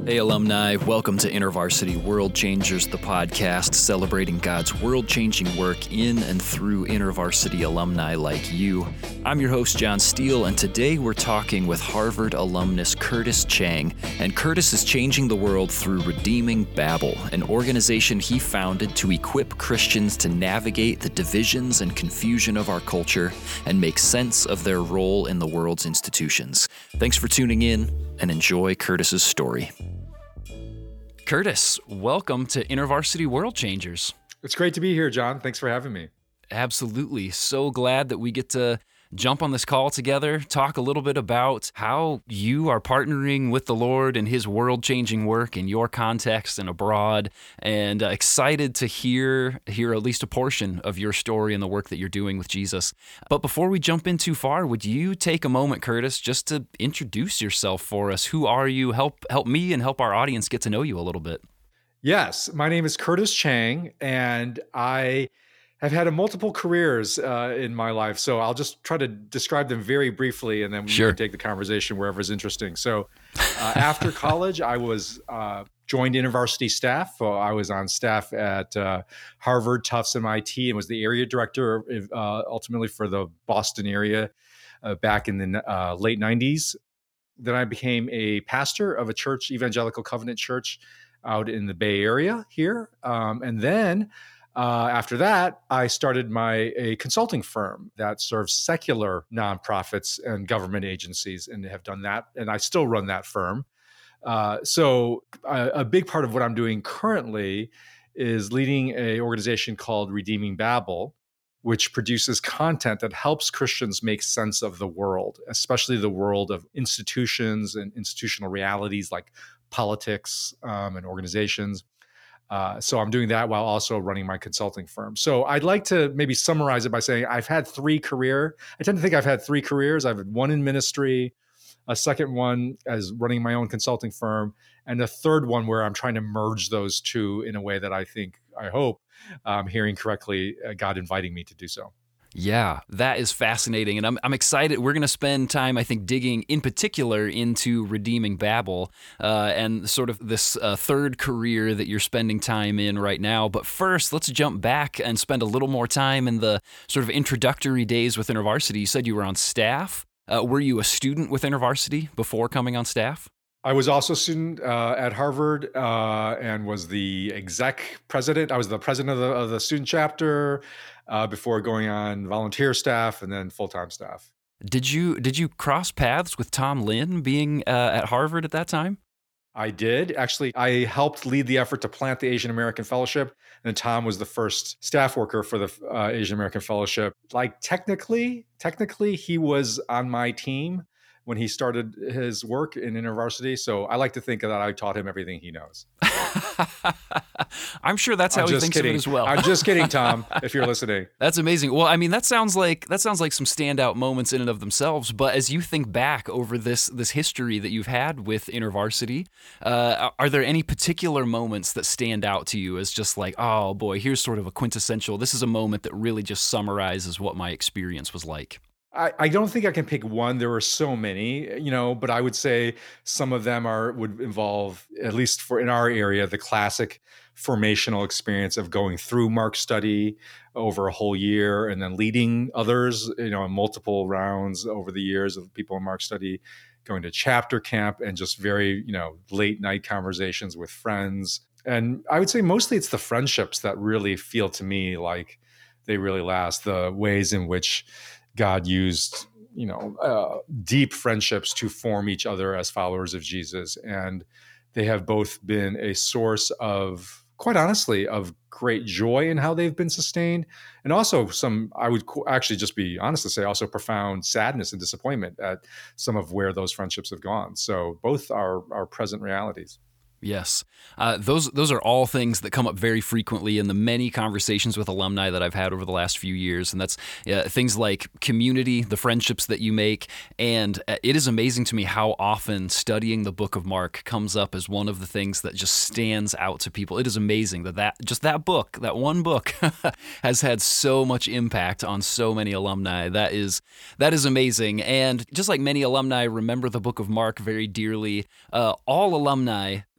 Hey alumni, welcome to InterVarsity World Changers, the podcast celebrating God's world-changing work in and through InterVarsity alumni like you. I'm your host, John Steele, and today we're talking with Harvard alumnus Curtis Chang. And Curtis is changing the world through Redeeming Babel, an organization he founded to equip Christians to navigate the divisions and confusion of our culture and make sense of their role in the world's institutions. Thanks for tuning in, and enjoy Curtis's story. Curtis, welcome to InterVarsity World Changers. It's great to be here, John. Thanks for having me. Absolutely. So glad that we get to jump on this call together, talk a little bit about how you are partnering with the Lord in His world-changing work in your context and abroad, and excited to hear at least a portion of your story and the work that you're doing with Jesus. But before we jump in too far, would you take a moment, Curtis, just to introduce yourself for us? Who are you? Help me and help our audience get to know you a little bit. Yes, my name is Curtis Chang, and I've had multiple careers in my life, so I'll just try to describe them very briefly, and then we can take the conversation wherever is interesting. So after college, I was joined InterVarsity staff. I was on staff at Harvard, Tufts, MIT, and was the area director ultimately for the Boston area back in the late 90s. Then I became a pastor of a church, Evangelical Covenant Church, out in the Bay Area here. And then after that, I started a consulting firm that serves secular nonprofits and government agencies, and have done that. And I still run that firm. So a big part of what I'm doing currently is leading an organization called Redeeming Babel, which produces content that helps Christians make sense of the world, especially the world of institutions and institutional realities like politics and organizations. So I'm doing that while also running my consulting firm. So I'd like to maybe summarize it by saying I tend to think I've had three careers. I've had one in ministry, a second one as running my own consulting firm, and a third one where I'm trying to merge those two in a way that I hope I'm hearing correctly, God inviting me to do so. Yeah, that is fascinating, and I'm excited. We're going to spend time, I think, digging in particular into Redeeming Babel and sort of this third career that you're spending time in right now. But first, let's jump back and spend a little more time in the sort of introductory days with InterVarsity. You said you were on staff. Were you a student with InterVarsity before coming on staff? I was also a student at Harvard and was the exec president. I was the president of the student chapter before going on volunteer staff and then full-time staff. Did you cross paths with Tom Lin being at Harvard at that time? I did. Actually, I helped lead the effort to plant the Asian American Fellowship, and Tom was the first staff worker for the Asian American Fellowship. Like technically, he was on my team when he started his work in InterVarsity. So I like to think that I taught him everything he knows. I'm sure that's how he thinks of it as well. I'm just kidding, Tom, if you're listening. That's amazing. Well, I mean, that sounds like some standout moments in and of themselves. But as you think back over this history that you've had with InterVarsity, are there any particular moments that stand out to you as just like, oh boy, here's sort of a quintessential, this is a moment that really just summarizes what my experience was like? I don't think I can pick one. There were so many, but I would say some of them would involve, at least in our area, the classic formational experience of going through Mark study over a whole year and then leading others, in multiple rounds over the years of people in Mark study, going to chapter camp and just very, late night conversations with friends. And I would say mostly it's the friendships that really feel to me like they really last, the ways in which God used, deep friendships to form each other as followers of Jesus. And they have both been a source of, quite honestly, of great joy in how they've been sustained. And also I would actually just be honest to say, also profound sadness and disappointment at some of where those friendships have gone. So both are present realities. Yes. Those are all things that come up very frequently in the many conversations with alumni that I've had over the last few years. And that's things like community, the friendships that you make. And it is amazing to me how often studying the book of Mark comes up as one of the things that just stands out to people. It is amazing that book, that one book has had so much impact on so many alumni. That is amazing. And just like many alumni remember the book of Mark very dearly, all alumni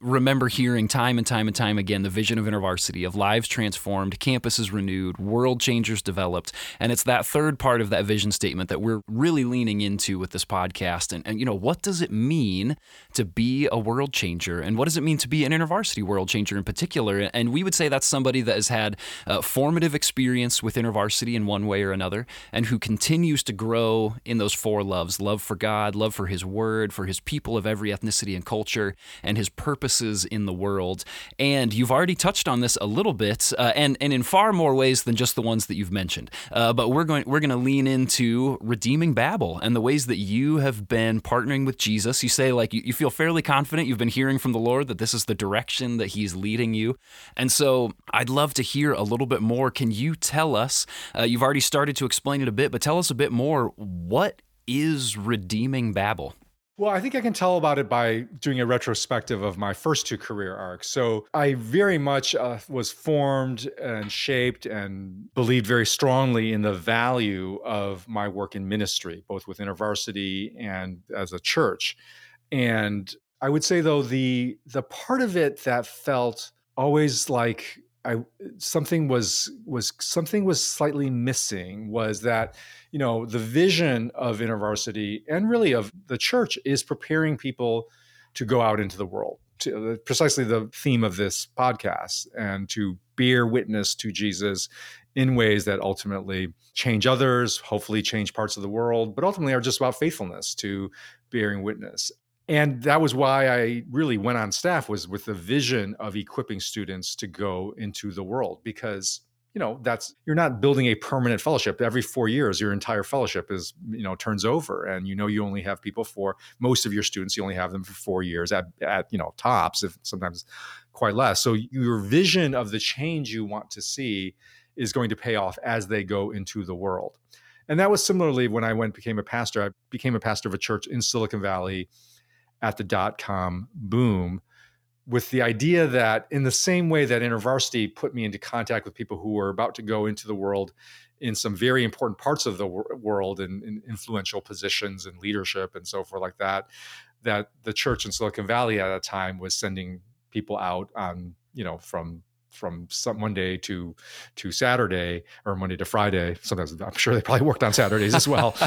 remember hearing time and time and time again the vision of InterVarsity, of lives transformed, campuses renewed, world changers developed. And it's that third part of that vision statement that we're really leaning into with this podcast. And what does it mean to be a world changer? And what does it mean to be an InterVarsity world changer in particular? And we would say that's somebody that has had formative experience with InterVarsity in one way or another, and who continues to grow in those four loves: love for God, love for His Word, for His people of every ethnicity and culture, and His purposes in the world. And you've already touched on this a little bit, and in far more ways than just the ones that you've mentioned. But we're going to lean into redeeming Babel and the ways that you have been partnering with Jesus. You say, like, you feel fairly confident. You've been hearing from the Lord that this is the direction that He's leading you. And so I'd love to hear a little bit more. Can you tell us, you've already started to explain it a bit, but tell us a bit more. What is redeeming Babel? Well, I think I can tell about it by doing a retrospective of my first two career arcs. So I very much was formed and shaped and believed very strongly in the value of my work in ministry, both with InterVarsity and as a church. And I would say, though, the part of it that felt always like something was slightly missing was that, the vision of InterVarsity and really of the church is preparing people to go out into the world, to precisely the theme of this podcast, and to bear witness to Jesus in ways that ultimately change others, hopefully change parts of the world, but ultimately are just about faithfulness to bearing witness. And that was why I really went on staff, was with the vision of equipping students to go into the world, because you're not building a permanent fellowship. Every 4 years, your entire fellowship is, turns over, and you only have people for most of your students. You only have them for 4 years at tops, if sometimes quite less. So your vision of the change you want to see is going to pay off as they go into the world. And that was similarly when I became a pastor. I became a pastor of a church in Silicon Valley at the dot-com boom, with the idea that in the same way that InterVarsity put me into contact with people who were about to go into the world in some very important parts of the world and in influential positions and leadership and so forth like that, that the church in Silicon Valley at that time was sending people out on, from Monday to Saturday, or Monday to Friday. Sometimes I'm sure they probably worked on Saturdays as well,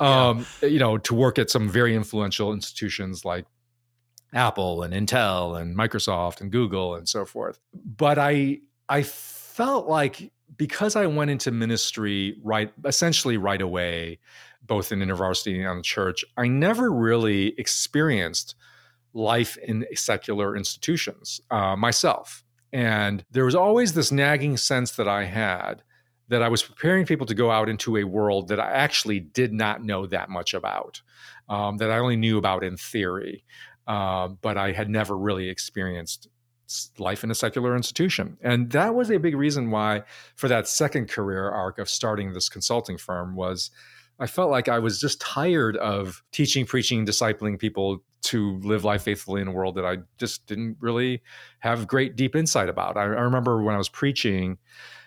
to work at some very influential institutions like Apple and Intel and Microsoft and Google and so forth. But I felt like, because I went into ministry essentially right away, both in InterVarsity and on the church, I never really experienced life in secular institutions myself. And there was always this nagging sense that I had that I was preparing people to go out into a world that I actually did not know that much about, that I only knew about in theory. But I had never really experienced life in a secular institution. And that was a big reason why, for that second career arc of starting this consulting firm, was I felt like I was just tired of teaching, preaching, discipling people to live life faithfully in a world that I just didn't really have great deep insight about. I remember when I was preaching,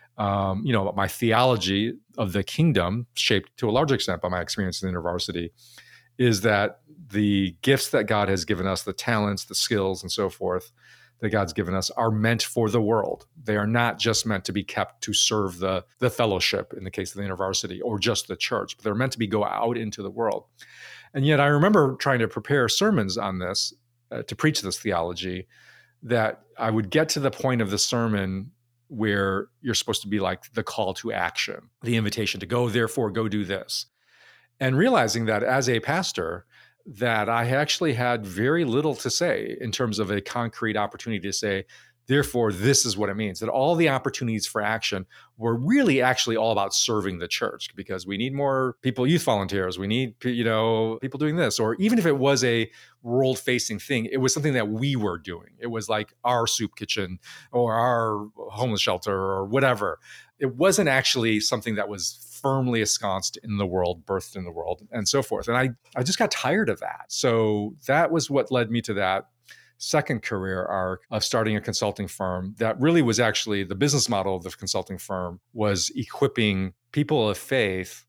my theology of the kingdom, shaped to a large extent by my experience in InterVarsity, is that the gifts that God has given us, the talents, the skills, and so forth that God's given us, are meant for the world. They are not just meant to be kept to serve the fellowship, in the case of the InterVarsity, or just the church, but they're meant to go out into the world. And yet I remember trying to prepare sermons on this, to preach this theology, that I would get to the point of the sermon where you're supposed to be like the call to action, the invitation to go, therefore go do this. And realizing that as a pastor, that I actually had very little to say in terms of a concrete opportunity to say, therefore, this is what it means. That all the opportunities for action were really actually all about serving the church, because we need more people, youth volunteers. We need, people doing this. Or even if it was a world-facing thing, it was something that we were doing. It was like our soup kitchen or our homeless shelter or whatever. It wasn't actually something that was firmly ensconced in the world, birthed in the world, and so forth. And I just got tired of that. So that was what led me to that second career arc of starting a consulting firm that really was actually, the business model of the consulting firm was equipping people of faith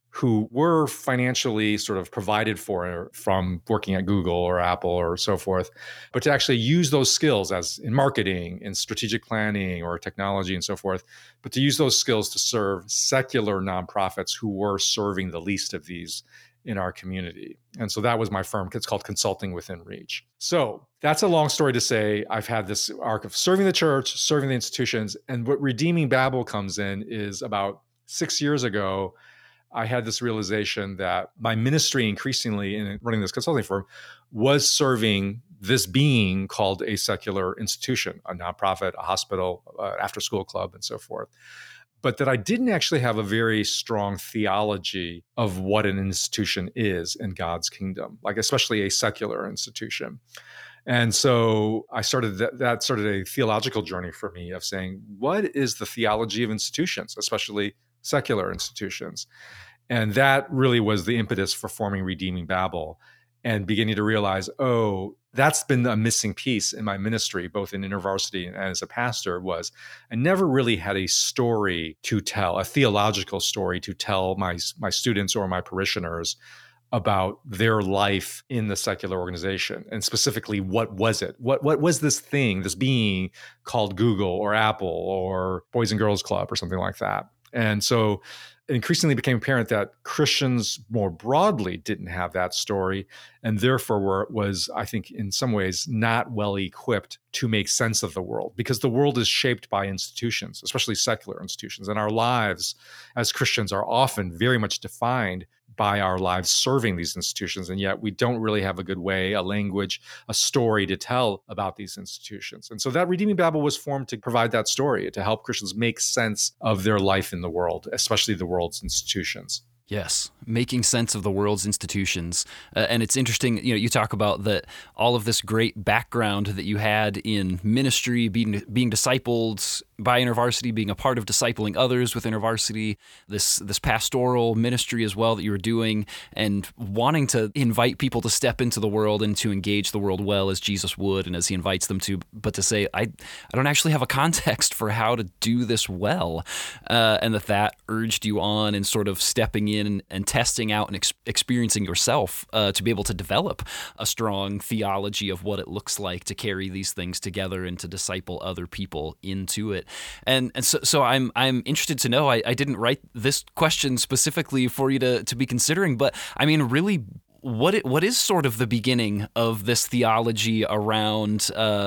who were financially sort of provided for from working at Google or Apple or so forth, but to actually use those skills as in marketing, in strategic planning or technology and so forth, but to use those skills to serve secular nonprofits who were serving the least of these in our community. And so that was my firm. It's called Consulting Within Reach. So that's a long story to say. I've had this arc of serving the church, serving the institutions. And what Redeeming Babel comes in is about 6 years ago, I had this realization that my ministry increasingly in running this consulting firm was serving this being called a secular institution, a nonprofit, a hospital, after-school club, and so forth. But that I didn't actually have a very strong theology of what an institution is in God's kingdom, like especially a secular institution. And so I started that started a theological journey for me of saying, what is the theology of institutions, especially secular institutions? And that really was the impetus for forming Redeeming Babel and beginning to realize, oh, that's been a missing piece in my ministry, both in InterVarsity and as a pastor, was I never really had a story to tell, a theological story to tell my students or my parishioners about their life in the secular organization. And specifically, what was it? What was this thing, this being called Google or Apple or Boys and Girls Club or something like that? And so it increasingly became apparent that Christians more broadly didn't have that story, and therefore was, I think, in some ways not well equipped to make sense of the world, because the world is shaped by institutions, especially secular institutions. And our lives as Christians are often very much defined by our lives serving these institutions. And yet we don't really have a good way, a language, a story to tell about these institutions. And so that Redeeming Babel was formed to provide that story, to help Christians make sense of their life in the world, especially the world's institutions. Yes, making sense of the world's institutions. And it's interesting, you talk about that all of this great background that you had in ministry, being discipled by InterVarsity, being a part of discipling others with InterVarsity, this pastoral ministry as well that you were doing, and wanting to invite people to step into the world and to engage the world well as Jesus would and as he invites them to, but to say, I don't actually have a context for how to do this well, and that urged you on and sort of stepping in and testing out and experiencing yourself to be able to develop a strong theology of what it looks like to carry these things together and to disciple other people into it. And so I'm interested to know, I didn't write this question specifically for you to be considering, but I mean, really, what is sort of the beginning of this theology around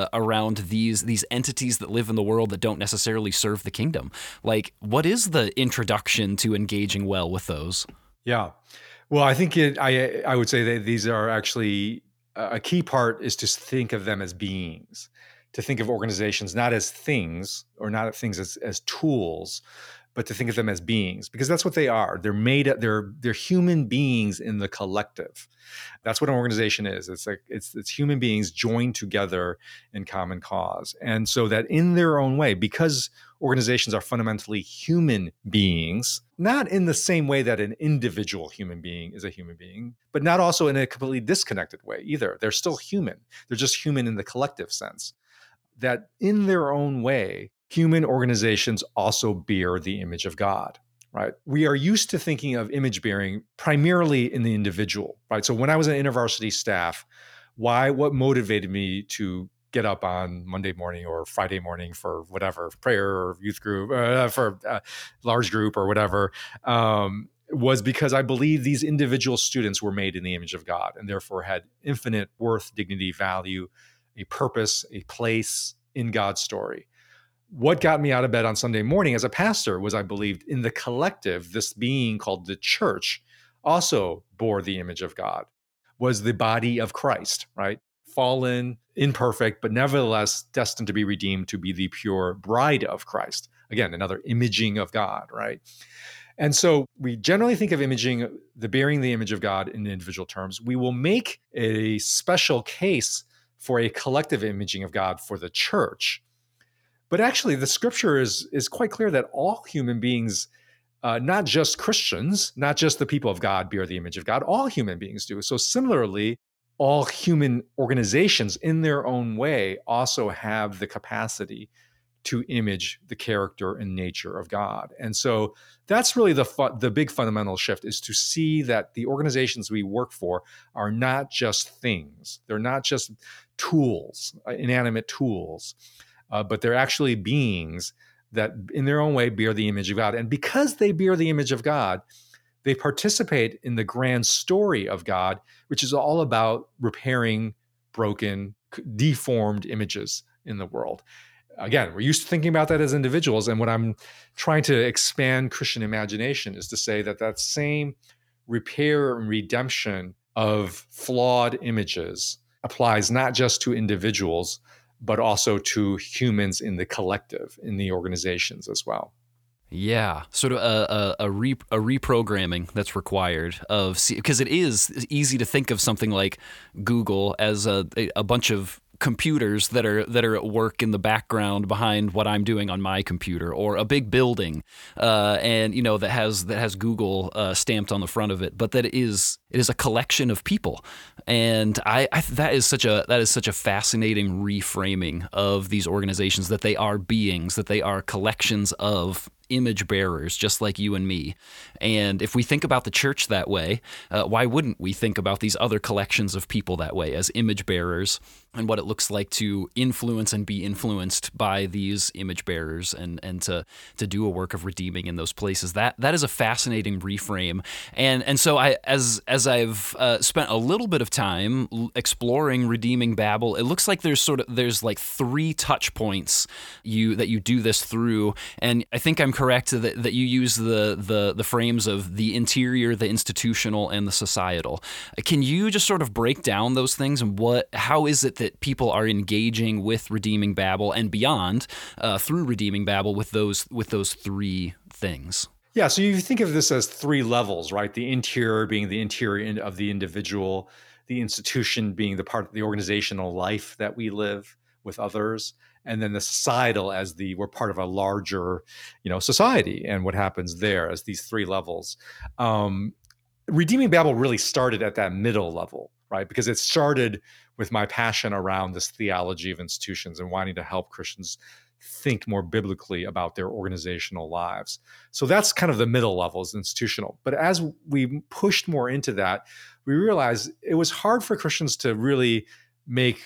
these entities that live in the world that don't necessarily serve the kingdom? Like, what is the introduction to engaging well with those? Yeah, well, I think I would say that these are actually a key part is to think of them as beings, to think of organizations not as things or not things as tools, but to think of them as beings, because that's what they are. They're human beings in the collective. That's what an organization is. It's human beings joined together in common cause. And so that in their own way, because organizations are fundamentally human beings, not in the same way that an individual human being is a human being, but not also in a completely disconnected way either. They're still human. They're just human in the collective sense. That in their own way, human organizations also bear the image of God, right? We are used to thinking of image bearing primarily in the individual, right? So when I was an InterVarsity staff, what motivated me to get up on Monday morning or Friday morning for whatever, prayer or youth group, for large group or whatever, was because I believe these individual students were made in the image of God and therefore had infinite worth, dignity, value, a purpose, a place in God's story. What got me out of bed on Sunday morning as a pastor was I believed in the collective, this being called the church also bore the image of God, was the body of Christ, right? Fallen, imperfect, but nevertheless destined to be redeemed to be the pure bride of Christ. Again, another imaging of God, right? And so we generally think of imaging, the bearing the image of God in individual terms. We will make a special case for a collective imaging of God for the church. But actually, the scripture is quite clear that all human beings, not just Christians, not just the people of God bear the image of God, all human beings do. So similarly, all human organizations in their own way also have the capacity to image the character and nature of God. And so that's really the big fundamental shift, is to see that the organizations we work for are not just things. They're not just tools, inanimate tools, but they're actually beings that in their own way bear the image of God. And because they bear the image of God, they participate in the grand story of God, which is all about repairing broken, deformed images in the world. Again, we're used to thinking about that as individuals. And what I'm trying to expand Christian imagination is to say that that same repair and redemption of flawed images applies not just to individuals, but also to humans in the collective, in the organizations as well. Yeah, sort of a reprogramming that's required because it is easy to think of something like Google as a bunch of computers that are at work in the background behind what I'm doing on my computer, or a big building, and that has Google stamped on the front of it, but that it is a collection of people, and that is such a fascinating reframing of these organizations, that they are beings, that they are collections of image bearers, just like you and me. And if we think about the church that way, why wouldn't we think about these other collections of people that way, as image bearers, and what it looks like to influence and be influenced by these image bearers, and to do a work of redeeming in those places? That is a fascinating reframe. And so as I've spent a little bit of time exploring Redeeming Babel, it looks like there's like 3 touch points that you do this through. And I think I'm correct that you use the frames of the interior, the institutional, and the societal. Can you just sort of break down those things, and how is it that people are engaging with Redeeming Babel and beyond through Redeeming Babel with those 3 things? Yeah, so you think of this as 3 levels, right? The interior being the interior of the individual, the institution being the part of the organizational life that we live with others, and then the societal as we're part of a larger, society, and what happens there as these 3 levels. Redeeming Babel really started at that middle level, right? Because it started with my passion around this theology of institutions and wanting to help Christians think more biblically about their organizational lives. So that's kind of the middle level, is institutional. But as we pushed more into that, we realized it was hard for Christians to really make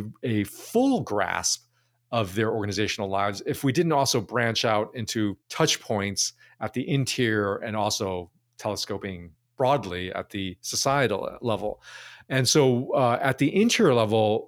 a full grasp of their organizational lives if we didn't also branch out into touch points at the interior, and also telescoping broadly at the societal level. And so at the interior level,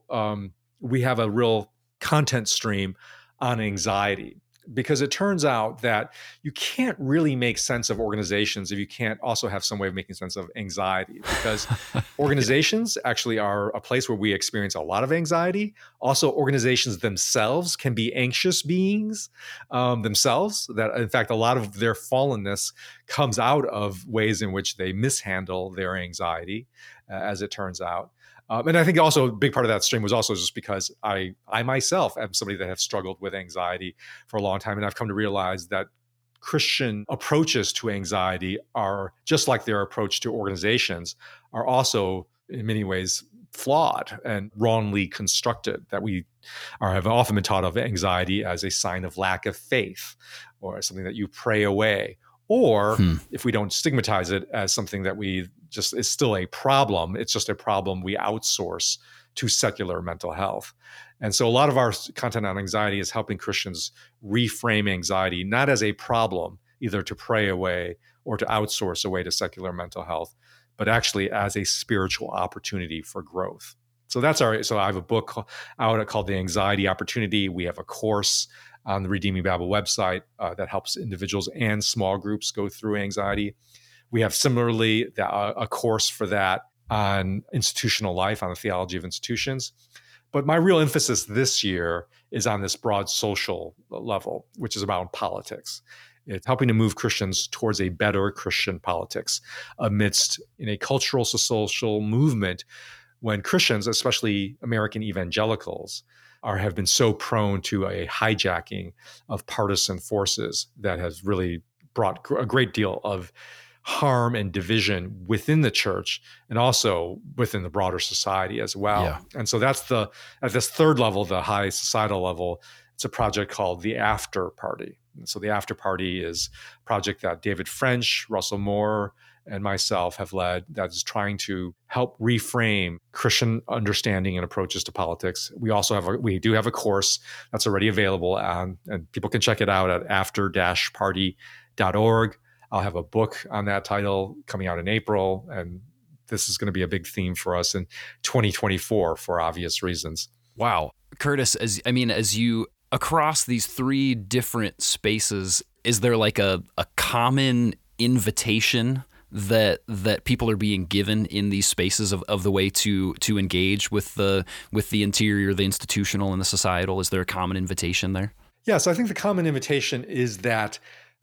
we have a real content stream on anxiety, because it turns out that you can't really make sense of organizations if you can't also have some way of making sense of anxiety, because organizations actually are a place where we experience a lot of anxiety. Also, organizations themselves can be anxious beings themselves, that in fact, a lot of their fallenness comes out of ways in which they mishandle their anxiety, as it turns out. And I think also a big part of that stream was also just because I myself am somebody that have struggled with anxiety for a long time. And I've come to realize that Christian approaches to anxiety are, just like their approach to organizations, are also in many ways flawed and wrongly constructed, that we have often been taught of anxiety as a sign of lack of faith, or something that you pray away. Or if we don't stigmatize it as something that we just is still a problem, it's just a problem we outsource to secular mental health. And so a lot of our content on anxiety is helping Christians reframe anxiety, not as a problem, either to pray away or to outsource away to secular mental health, but actually as a spiritual opportunity for growth. So I have a book out called The Anxiety Opportunity. We have a course on the Redeeming Babel website that helps individuals and small groups go through anxiety. We have similarly a course for that on institutional life, on the theology of institutions. But my real emphasis this year is on this broad social level, which is about politics. It's helping to move Christians towards a better Christian politics amidst in a cultural, social movement when Christians, especially American evangelicals, have been so prone to a hijacking of partisan forces that has really brought a great deal of harm and division within the church and also within the broader society as well. Yeah. And so that's at this third level, the high societal level, It's a project called The After Party. And so The After Party is a project that David French, Russell Moore, and myself have led that is trying to help reframe Christian understanding and approaches to politics. We do have a course that's already available, and people can check it out at after-party.org. I'll have a book on that title coming out in April, and this is going to be a big theme for us in 2024 for obvious reasons. Wow. Curtis, as you across these three different spaces, is there like a common invitation that people are being given in these spaces of the way to engage with the interior, the institutional, and the societal? Is there a common invitation there? Yeah, so I think the common invitation is that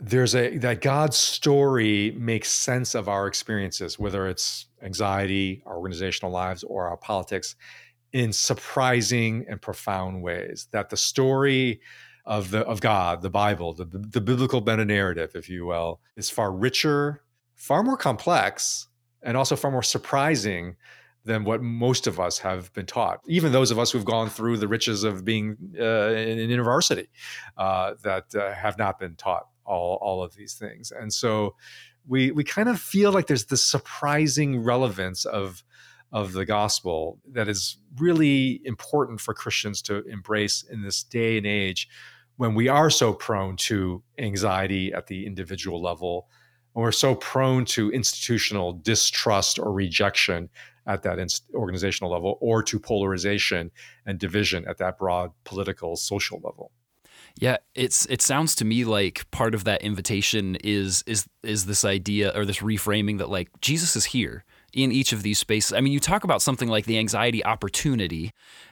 that God's story makes sense of our experiences, whether it's anxiety, our organizational lives, or our politics, in surprising and profound ways. That the story of God, the Bible, the biblical meta narrative, if you will, is far richer, far more complex, and also far more surprising than what most of us have been taught. Even those of us who've gone through the riches of being in university that have not been taught all of these things. And so we kind of feel like there's this surprising relevance of the gospel that is really important for Christians to embrace in this day and age when we are so prone to anxiety at the individual level, when we're so prone to institutional distrust or rejection at that organizational level, or to polarization and division at that broad political, social level. Yeah, it sounds to me like part of that invitation is this idea or this reframing that like Jesus is here in each of these spaces. I mean, you talk about something like the anxiety opportunity,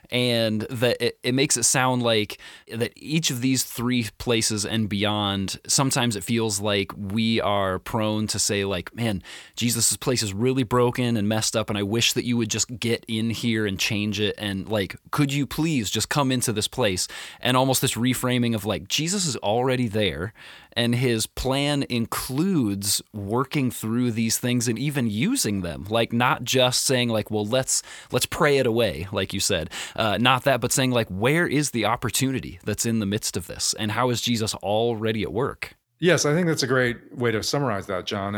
and that it makes it sound like that each of these three places and beyond, sometimes it feels like we are prone to say like, man, Jesus' place is really broken and messed up, and I wish that you would just get in here and change it, and like, could you please just come into this place? And almost this reframing of like, Jesus is already there, and his plan includes working through these things and even using them, like not just saying like, well, let's pray it away, like you said, not that, but saying like, where is the opportunity that's in the midst of this, and how is Jesus already at work? Yes, I think that's a great way to summarize that, John.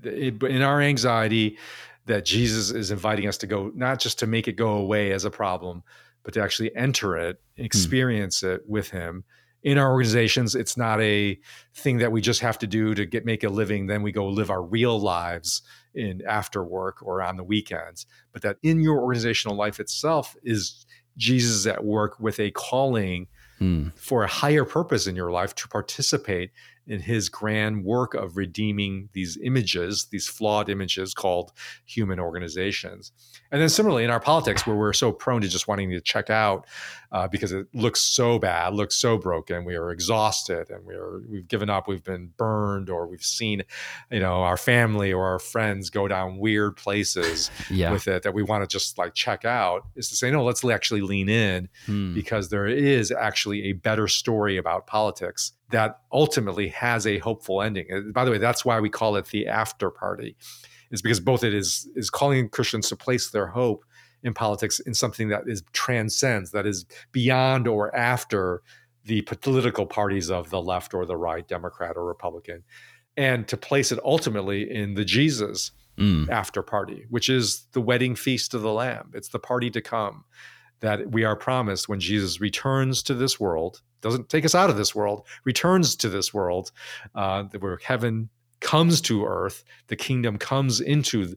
In our anxiety, that Jesus is inviting us to go, not just to make it go away as a problem, but to actually enter it, experience it with him. In our organizations, it's not a thing that we just have to do to make a living, then we go live our real lives in after work or on the weekends, but that in your organizational life itself is Jesus at work with a calling for a higher purpose in your life to participate in his grand work of redeeming these images, these flawed images called human organizations. And then similarly in our politics, where we're so prone to just wanting to check out because it looks so bad, looks so broken, we are exhausted and we've given up, we've been burned, or we've seen, our family or our friends go down weird places with it that we want to just like check out, is to say, no, let's actually lean in because there is actually a better story about politics that ultimately has a hopeful ending. And by the way, that's why we call it the after party, is because both it is calling Christians to place their hope in politics in something that transcends, that is beyond or after the political parties of the left or the right, Democrat or Republican, and to place it ultimately in the Jesus after party, which is the wedding feast of the Lamb. It's the party to come that we are promised when Jesus returns to this world, doesn't take us out of this world, returns to this world, where heaven comes to earth, the kingdom comes into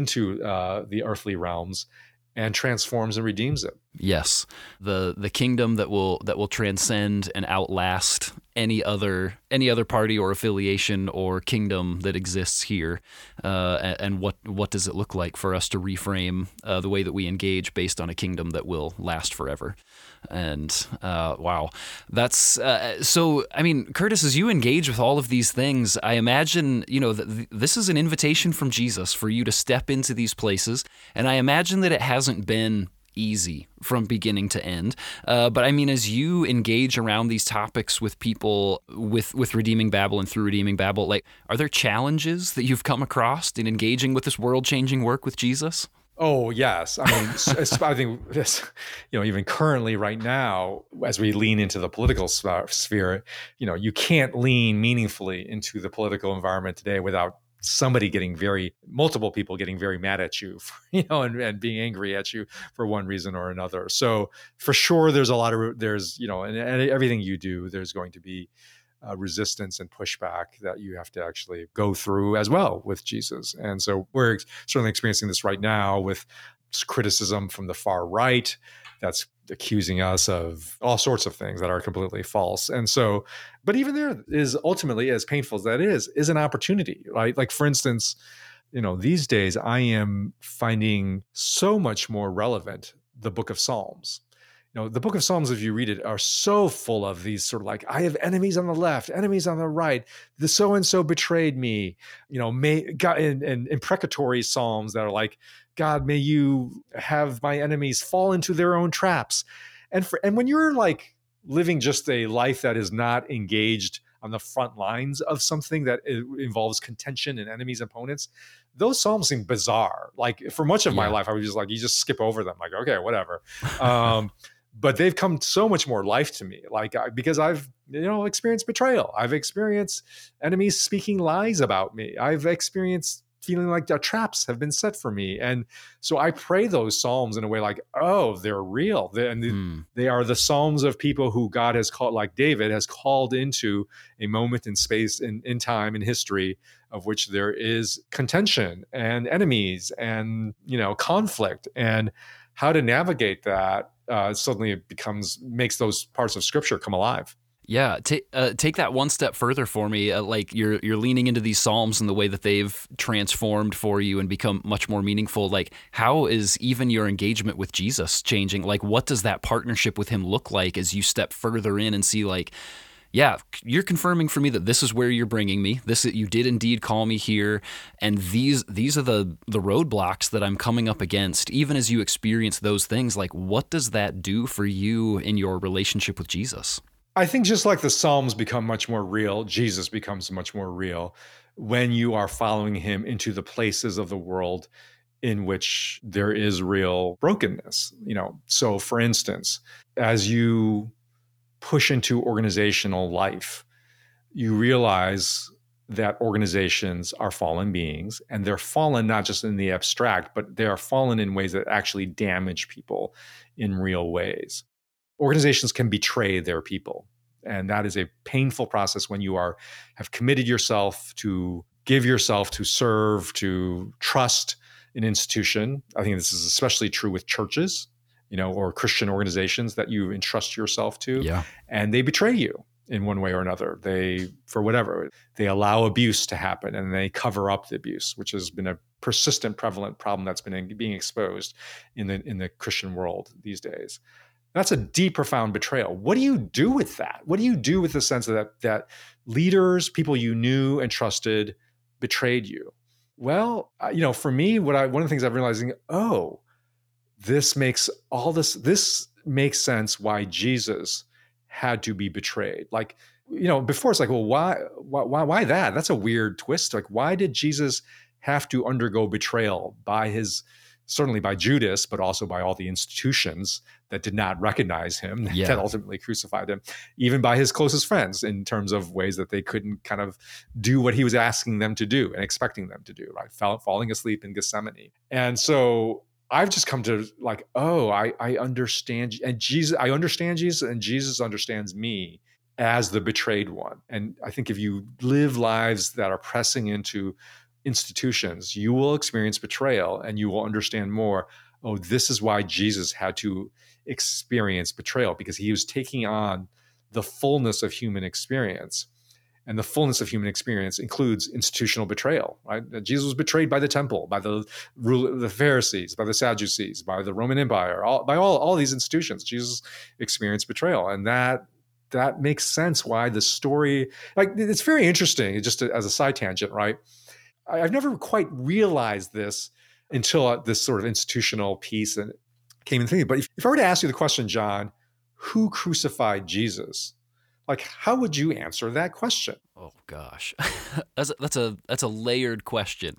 the earthly realms and transforms and redeems it. Yes, the kingdom that will transcend and outlast any other party or affiliation or kingdom that exists here, and what does it look like for us to reframe the way that we engage based on a kingdom that will last forever? And wow, that's so. I mean, Curtis, as you engage with all of these things, I imagine that this is an invitation from Jesus for you to step into these places, and I imagine that it hasn't been easy from beginning to end. But I mean, as you engage around these topics with people with Redeeming Babel and through Redeeming Babel, like, are there challenges that you've come across in engaging with this world-changing work with Jesus? Oh, yes. I mean, I think this, even currently right now, as we lean into the political sphere, you can't lean meaningfully into the political environment today without multiple people getting very mad at you, and being angry at you for one reason or another. So for sure, there's and everything you do, there's going to be resistance and pushback that you have to actually go through as well with Jesus. And so we're certainly experiencing this right now with criticism from the far right that's accusing us of all sorts of things that are completely false. And so, but even there is ultimately, as painful as that is an opportunity, right? Like, for instance, these days I am finding so much more relevant the book of Psalms. The book of Psalms, if you read it, are so full of these sort of like, I have enemies on the left, enemies on the right. The so-and-so betrayed me, and imprecatory Psalms that are like, God, may you have my enemies fall into their own traps. And when you're like living just a life that is not engaged on the front lines of something that involves contention and enemies and opponents, those Psalms seem bizarre. Like, for much of my life, I was just like, you just skip over them. Like, okay, whatever. But they've come so much more life to me, because I've, experienced betrayal. I've experienced enemies speaking lies about me. I've experienced feeling like the traps have been set for me. And so I pray those Psalms in a way like, oh, they're real. They are the Psalms of people who God has called, like David has called into a moment in space, in time, in history, of which there is contention and enemies and, conflict, and how to navigate that. Suddenly it makes those parts of Scripture come alive. Yeah, take that one step further for me. Like you're leaning into these Psalms and the way that they've transformed for you and become much more meaningful. Like, how is even your engagement with Jesus changing? Like, what does that partnership with him look like as you step further in and see, like, yeah, you're confirming for me that this is where you're bringing me. You did indeed call me here, and these are the roadblocks that I'm coming up against. Even as you experience those things, like, what does that do for you in your relationship with Jesus? I think just like the Psalms become much more real, Jesus becomes much more real when you are following him into the places of the world in which there is real brokenness. So for instance, as you push into organizational life, you realize that organizations are fallen beings, and they're fallen not just in the abstract, but they are fallen in ways that actually damage people in real ways. Organizations can betray their people, and that is a painful process when you have committed yourself to give yourself to serve, to trust an institution. I think this is especially true with churches, or Christian organizations that you entrust yourself to, and they betray you in one way or another. For whatever, they allow abuse to happen, and they cover up the abuse, which has been a persistent, prevalent problem that's been being exposed in the Christian world these days. That's a deep, profound betrayal. What do you do with that? What do you do with the sense that leaders, people you knew and trusted, betrayed you? Well, for me, one of the things I'm realizing, this makes sense why Jesus had to be betrayed. Like, before it's like, well, why that? That's a weird twist. Like, why did Jesus have to undergo betrayal certainly by Judas, but also by all the institutions that did not recognize him, that ultimately crucified him, even by his closest friends, in terms of ways that they couldn't kind of do what he was asking them to do and expecting them to do, right? Falling asleep in Gethsemane. And so I've just come to like, I understand. And I understand Jesus, and Jesus understands me as the betrayed one. And I think if you live lives that are pressing into institutions, you will experience betrayal, and you will understand more. Oh, this is why Jesus had to experience betrayal, because he was taking on the fullness of human experience. And the fullness of human experience includes institutional betrayal, right? Jesus was betrayed by the temple, by the Pharisees, by the Sadducees, by the Roman Empire, by all these institutions. Jesus experienced betrayal. And that makes sense why the story, like, it's very interesting, just as a side tangent, right? I've never quite realized this until this sort of institutional piece and came in thinking. But if I were to ask you the question, John, who crucified Jesus? Like, how would you answer that question? Oh gosh, that's a layered question.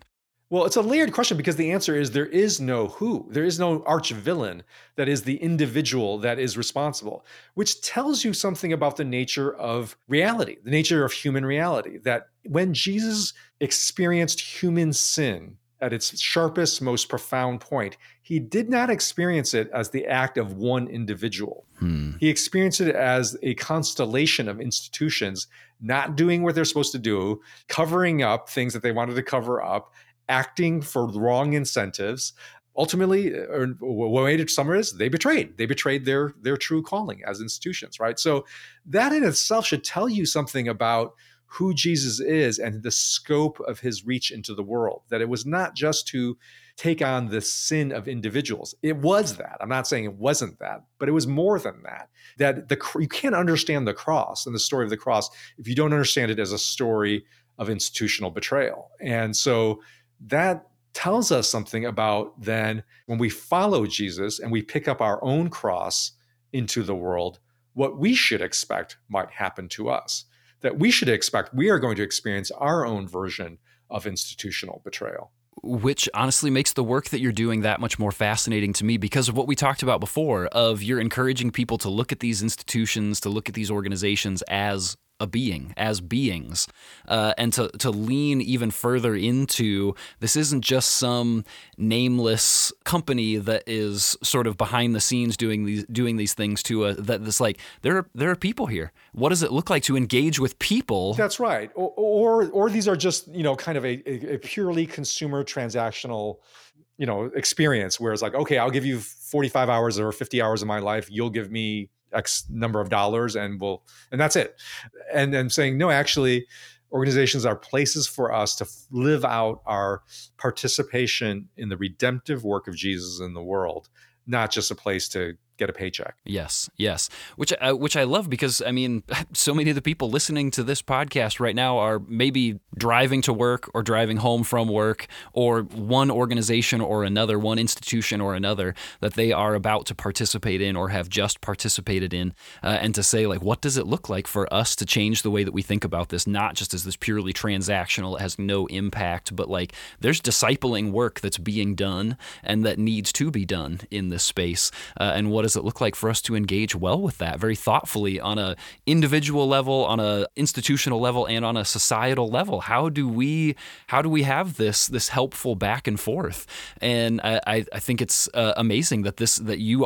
Well, it's a layered question because the answer is there is no who. There is no arch villain that is the individual that is responsible, which tells you something about the nature of reality, the nature of human reality. That when Jesus experienced human sin at its sharpest, most profound point, he did not experience it as the act of one individual. He experienced it as a constellation of institutions not doing what they're supposed to do, covering up things that they wanted to cover up, acting for wrong incentives. Ultimately, or what made it summer is they betrayed their true calling as institutions, right? So that in itself should tell you something about who Jesus is and the scope of his reach into the world, that it was not just to take on the sin of individuals. It was that. I'm not saying it wasn't that, but it was more than that. You can't understand the cross and the story of the cross if you don't understand it as a story of institutional betrayal. And so that tells us something about then when we follow Jesus and we pick up our own cross into the world, what we should expect might happen to us, that we should expect we are going to experience our own version of institutional betrayal. Which honestly makes the work that you're doing that much more fascinating to me because of what we talked about before, of you're encouraging people to look at these institutions, to look at these organizations as a being, as beings, and to lean even further into this isn't just some nameless company that is sort of behind the scenes doing these things to that. This like there are people here. What does it look like to engage with people? That's right. Or these are just kind of a purely consumer transactional experience where it's like, okay, I'll give you 45 hours or 50 hours of my life. You'll give me X number of dollars and that's it. And then saying, no, actually, organizations are places for us to live out our participation in the redemptive work of Jesus in the world, not just a place to get a paycheck. Yes. Which I love because, I mean, so many of the people listening to this podcast right now are maybe driving to work or driving home from work, or one organization or another, one institution or another that they are about to participate in or have just participated in, and to say, like, what does it look like for us to change the way that we think about this, not just as this purely transactional, it has no impact, but like there's discipling work that's being done and that needs to be done in this space, and what does it look like for us to engage well with that very thoughtfully on a individual level, on a institutional level, and on a societal level? How do we have this helpful back and forth? And I think it's amazing that you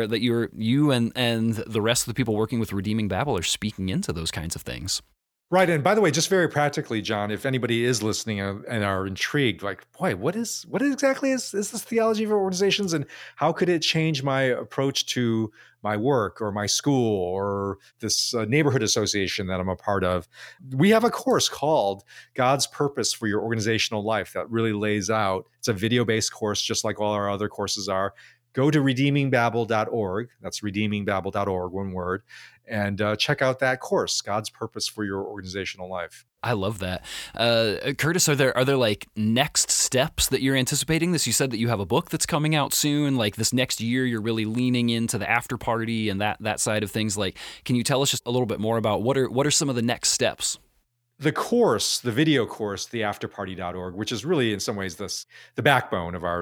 and the rest of the people working with Redeeming Babel are speaking into those kinds of things. Right. And by the way, just very practically, John, if anybody is listening and are intrigued, like, boy, what exactly is this theology for organizations, and how could it change my approach to my work or my school or this neighborhood association that I'm a part of? We have a course called God's Purpose for Your Organizational Life that really lays out. It's a video-based course, just like all our other courses are. Go to redeemingbabel.org. That's redeemingbabel.org, one word, and check out that course, God's Purpose for Your Organizational Life. I love that. Curtis, are there like next steps that you're anticipating? You said that you have a book that's coming out soon. Like this next year, you're really leaning into the after party and that side of things. Like, can you tell us just a little bit more about what are some of the next steps? The course, the video course, theafterparty.org, which is really in some ways the backbone of our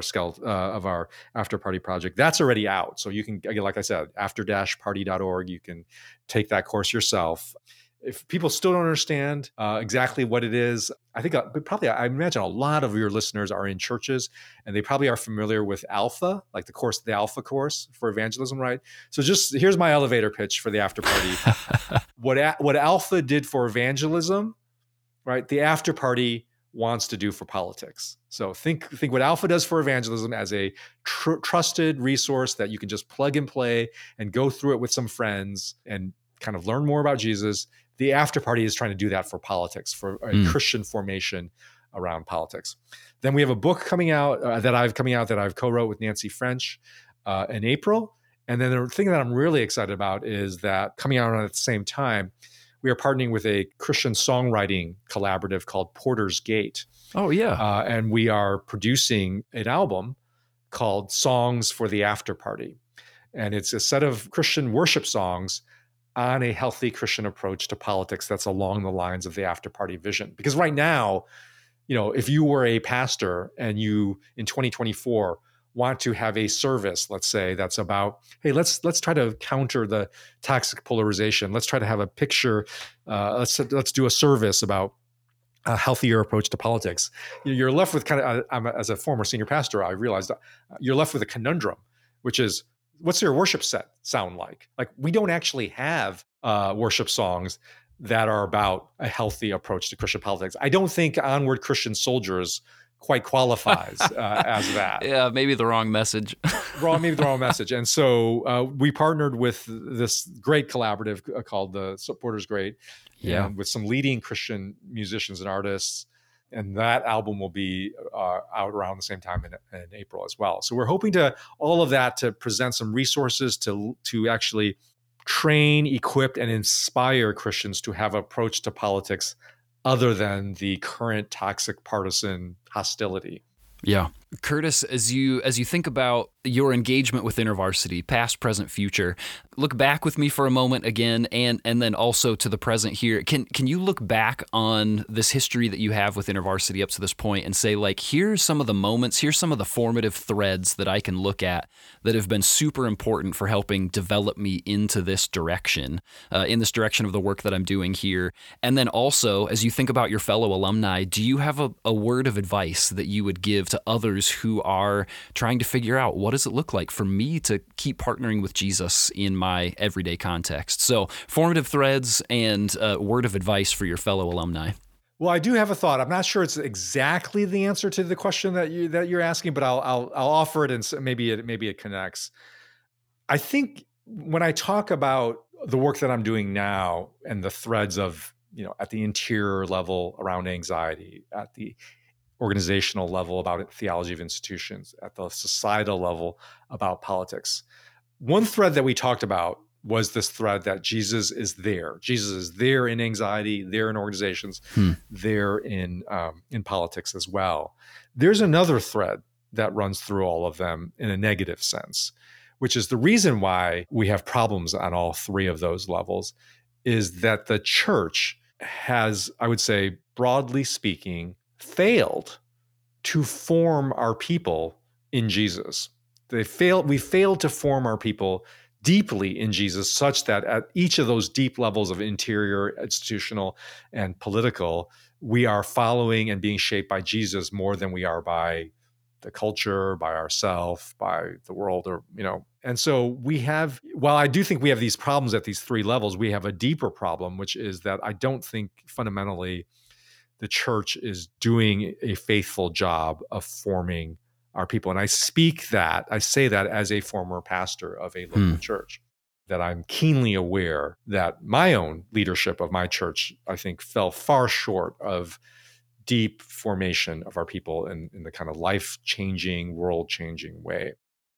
after party project, that's already out. So you can, like I said, after-party.org, you can take that course yourself. If people still don't understand exactly what it is, I think I imagine a lot of your listeners are in churches and they probably are familiar with Alpha, like the Alpha course for evangelism, right? So just here's my elevator pitch for the after party. What Alpha did for evangelism, right? The after party wants to do for politics. So think what Alpha does for evangelism as a trusted resource that you can just plug and play and go through it with some friends and kind of learn more about Jesus. The after party is trying to do that for politics, for a Christian formation around politics. Then we have a book coming out that I've co-wrote with Nancy French in April. And then the thing that I'm really excited about is that coming out at the same time, we are partnering with a Christian songwriting collaborative called Porter's Gate. Oh, yeah. And we are producing an album called Songs for the After Party. And it's a set of Christian worship songs on a healthy Christian approach to politics that's along the lines of the after party vision. Because right now, if you were a pastor and you in 2024 want to have a service, let's say, that's about, hey, let's try to counter the toxic polarization. Let's try to have a picture. Let's do a service about a healthier approach to politics. You're left with as a former senior pastor, I realized you're left with a conundrum, which is, what's your worship set sound like? Like, we don't actually have worship songs that are about a healthy approach to Christian politics. I don't think Onward Christian Soldiers quite qualifies as that. Yeah, maybe the wrong message. Maybe the wrong message. And so we partnered with this great collaborative called the Supporters Great, with some leading Christian musicians and artists. And that album will be out around the same time in April as well. So we're hoping to all of that to present some resources to actually train, equip, and inspire Christians to have an approach to politics other than the current toxic partisan hostility. Yeah. Curtis, as you think about your engagement with InterVarsity, past, present, future, look back with me for a moment again, and then also to the present here. Can you look back on this history that you have with InterVarsity up to this point and say, like, here's some of the moments, here's some of the formative threads that I can look at that have been super important for helping develop me into this direction, in this direction of the work that I'm doing here. And then also, as you think about your fellow alumni, do you have a word of advice that you would give to others who are trying to figure out, what does it look like for me to keep partnering with Jesus in my everyday context? So formative threads and word of advice for your fellow alumni. Well, I do have a thought. I'm not sure it's exactly the answer to the question that you're asking, but I'll offer it, and maybe it connects. I think when I talk about the work that I'm doing now and the threads of, at the interior level around anxiety, at the organizational level about theology of institutions, at the societal level about politics, one thread that we talked about was this thread that Jesus is there. Jesus is there in anxiety, there in organizations, there in politics as well. There's another thread that runs through all of them in a negative sense, which is the reason why we have problems on all three of those levels, is that the church has, I would say, broadly speaking, failed to form our people in Jesus. We failed to form our people deeply in Jesus, such that at each of those deep levels of interior, institutional, and political, we are following and being shaped by Jesus more than we are by the culture, by ourselves, by the world, And so while I do think we have these problems at these three levels, we have a deeper problem, which is that I don't think fundamentally the church is doing a faithful job of forming our people. And I say that as a former pastor of a local church, that I'm keenly aware that my own leadership of my church, I think, fell far short of deep formation of our people in the kind of life-changing, world-changing way.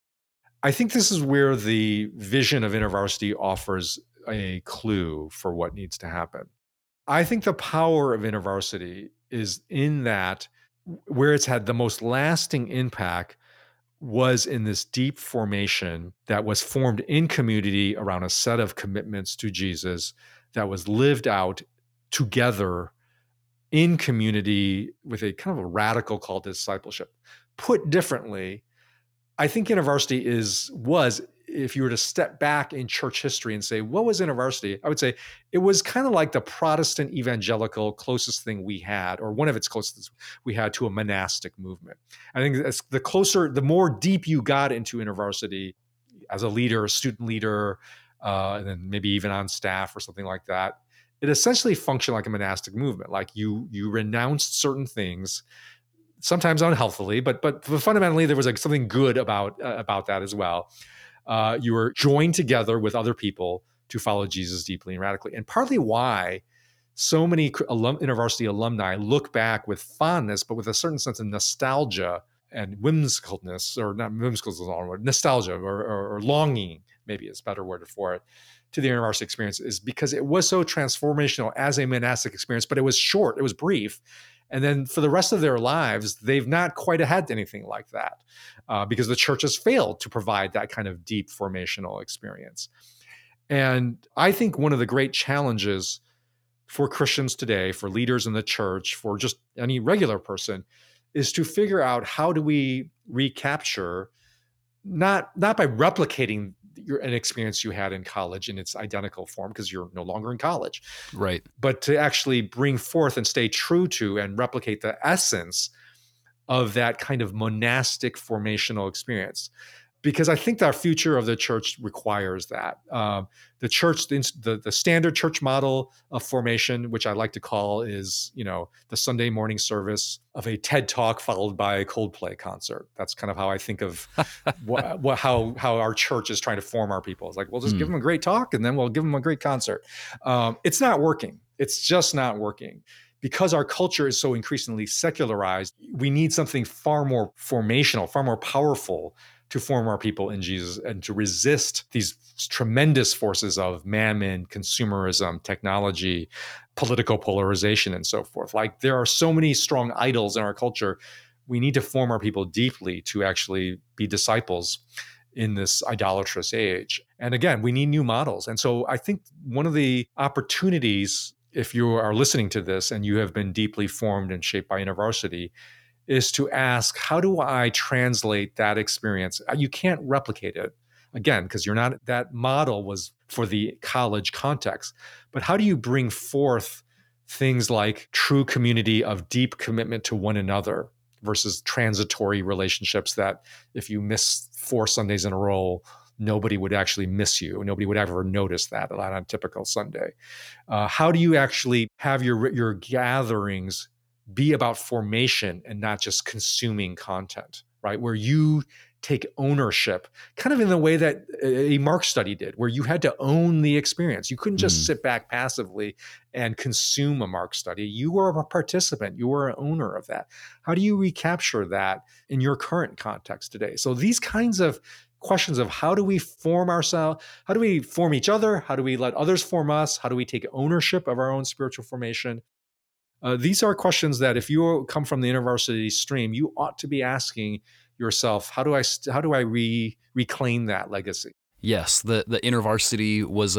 I think this is where the vision of InterVarsity offers a clue for what needs to happen. I think the power of InterVarsity is in that where it's had the most lasting impact was in this deep formation that was formed in community around a set of commitments to Jesus that was lived out together in community with a kind of a radical call to discipleship. Put differently, I think InterVarsity was, if you were to step back in church history and say, what was InterVarsity? I would say it was kind of like the Protestant evangelical closest thing we had, or one of its closest we had to a monastic movement. I think that's the more deep you got into InterVarsity as a leader, a student leader, and then maybe even on staff or something like that, it essentially functioned like a monastic movement. Like you renounced certain things, sometimes unhealthily, but fundamentally there was like something good about that as well. You were joined together with other people to follow Jesus deeply and radically. And partly why so many InterVarsity alumni look back with fondness, but with a certain sense of nostalgia and whimsicalness, or not whimsical is the wrong word, nostalgia or longing, maybe is a better word for it, to the InterVarsity experience, is because it was so transformational as a monastic experience, but it was short, it was brief. And then for the rest of their lives, they've not quite had anything like that because the church has failed to provide that kind of deep formational experience. And I think one of the great challenges for Christians today, for leaders in the church, for just any regular person, is to figure out how do we recapture, not by replicating an experience you had in college in its identical form, because you're no longer in college, right? But to actually bring forth and stay true to and replicate the essence of that kind of monastic formational experience. Because I think our future of the church requires that. The church, the standard church model of formation, which I like to call is, the Sunday morning service of a TED Talk followed by a Coldplay concert. That's kind of how I think of how our church is trying to form our people. It's like, we'll just give them a great talk and then we'll give them a great concert. It's not working. It's just not working. Because our culture is so increasingly secularized, we need something far more formational, far more powerful to form our people in Jesus and to resist these tremendous forces of mammon, consumerism, technology, political polarization, and so forth. Like, there are so many strong idols in our culture. We need to form our people deeply to actually be disciples in this idolatrous age. And again, we need new models. And so I think one of the opportunities, if you are listening to this and you have been deeply formed and shaped by InterVarsity, is to ask, how do I translate that experience? You can't replicate it, again, because you're not, that model was for the college context. But how do you bring forth things like true community of deep commitment to one another versus transitory relationships that if you miss 4 Sundays in a row, nobody would actually miss you. Nobody would ever notice that on a typical Sunday. How do you actually have your gatherings be about formation and not just consuming content, right? Where you take ownership, kind of in the way that a Mark study did, where you had to own the experience. You couldn't just sit back passively and consume a Mark study. You were a participant. You were an owner of that. How do you recapture that in your current context today? So these kinds of questions of how do we form ourselves? How do we form each other? How do we let others form us? How do we take ownership of our own spiritual formation? These are questions that if you come from the InterVarsity stream, you ought to be asking yourself, how do I reclaim that legacy? Yes, the InterVarsity was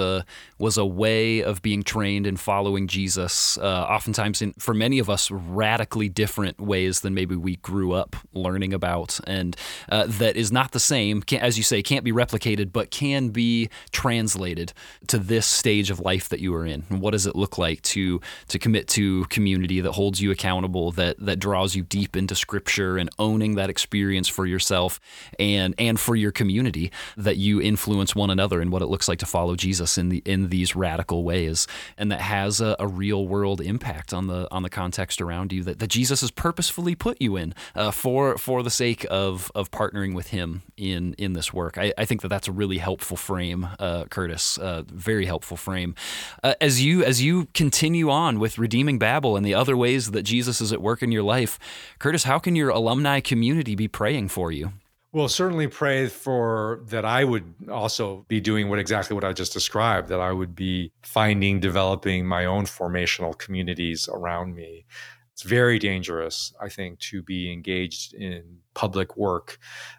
a way of being trained in following Jesus, oftentimes for many of us, radically different ways than maybe we grew up learning about, and that is not the same, as you say, can't be replicated, but can be translated to this stage of life that you are in. And what does it look like to commit to community that holds you accountable, that draws you deep into Scripture and owning that experience for yourself and for your community, that you influence one another in what it looks like to follow Jesus in these radical ways, and that has a real world impact on the context around you that Jesus has purposefully put you in for the sake of partnering with Him in this work. I think that's a really helpful frame, Curtis. Very helpful frame. As you continue on with Redeeming Babel and the other ways that Jesus is at work in your life, Curtis, how can your alumni community be praying for you? Well, certainly pray for that I would also be doing exactly what I just described, that I would be developing my own formational communities around me. It's very dangerous, I think, to be engaged in public work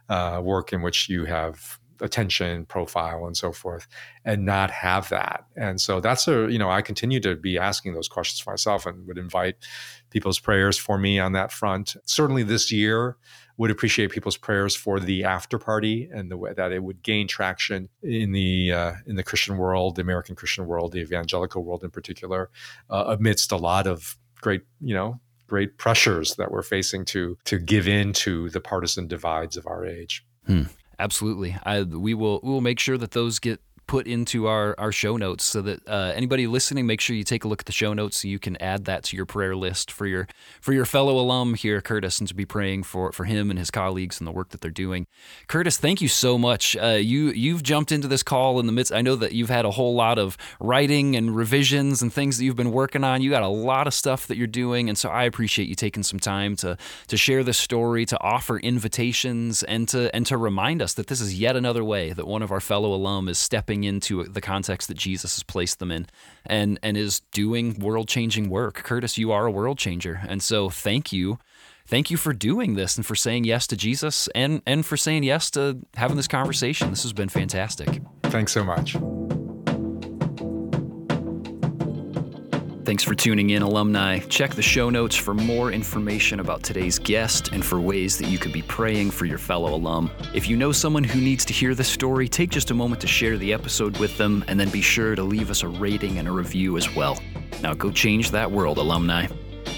in which you have attention, profile, and so forth, and not have that. And so that's I continue to be asking those questions for myself and would invite people's prayers for me on that front. Certainly this year, would appreciate people's prayers for the after party and the way that it would gain traction in the Christian world, the American Christian world, the evangelical world in particular, amidst a lot of great pressures that we're facing to give in to the partisan divides of our age. Absolutely. We will make sure that those get put into our show notes so that anybody listening, make sure you take a look at the show notes so you can add that to your prayer list for your fellow alum here, Curtis, and to be praying for him and his colleagues and the work that they're doing. Curtis, thank you so much. You've jumped into this call in the midst. I know that you've had a whole lot of writing and revisions and things that you've been working on. You got a lot of stuff that you're doing, and so I appreciate you taking some time to share this story, to offer invitations, and to remind us that this is yet another way that one of our fellow alum is stepping into the context that Jesus has placed them in and is doing world-changing work. Curtis, you are a world changer. And so thank you. Thank you for doing this and for saying yes to Jesus and for saying yes to having this conversation. This has been fantastic. Thanks so much. Thanks for tuning in, alumni. Check the show notes for more information about today's guest and for ways that you could be praying for your fellow alum. If you know someone who needs to hear this story, take just a moment to share the episode with them, and then be sure to leave us a rating and a review as well. Now go change that world, alumni.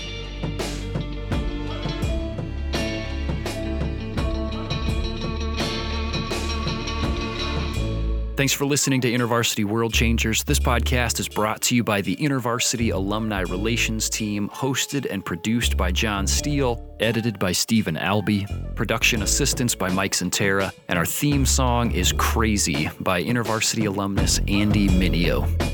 Thanks for listening to InterVarsity World Changers. This podcast is brought to you by the InterVarsity Alumni Relations Team, hosted and produced by John Steele, edited by Stephen Albee, production assistance by Mike Santera, and our theme song is Crazy by InterVarsity alumnus Andy Mineo.